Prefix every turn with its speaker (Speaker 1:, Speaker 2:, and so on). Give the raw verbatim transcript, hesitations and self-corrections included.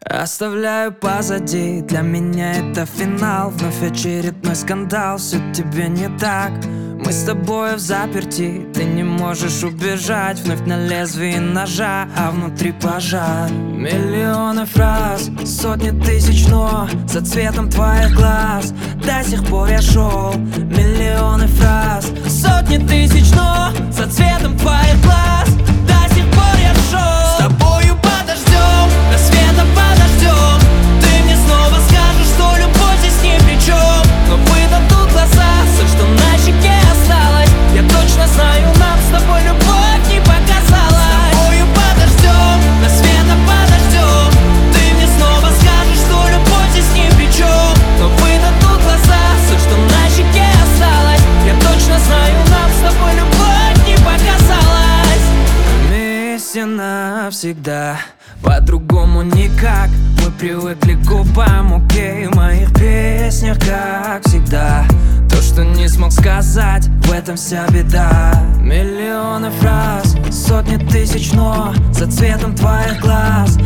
Speaker 1: Оставляю позади, для меня это финал. Вновь очередной скандал, все тебе не так. Мы с тобой в заперти, ты не можешь убежать. Вновь на лезвии ножа, а внутри пожар. Миллионы фраз, сотни тысяч но за цветом твоих глаз до сих пор я шел. Миллионы фраз, сотни тысяч но за цветом твоих глаз до сих пор я шел. С тобою подождем, рассвета подождем. Ты мне снова скажешь, что любовь здесь ни при чем. Но выдадут глаза, соль, что на щеке осталось. Я точно знаю, нам с тобой любовь не показалась. С тобою подождем, рассвета подождем. Ты мне снова скажешь, что любовь здесь ни при чем. Но выдадут глаза, соль, что на щеке осталось. Я точно знаю, нам с тобой любовь не показалась. Вместе навсегда, по-другому никак. Мы привыкли к губам, окей, в моих песнях, как всегда. То, что не смог сказать, в этом вся беда. Миллионы фраз, сотни тысяч но за цветом твоих глаз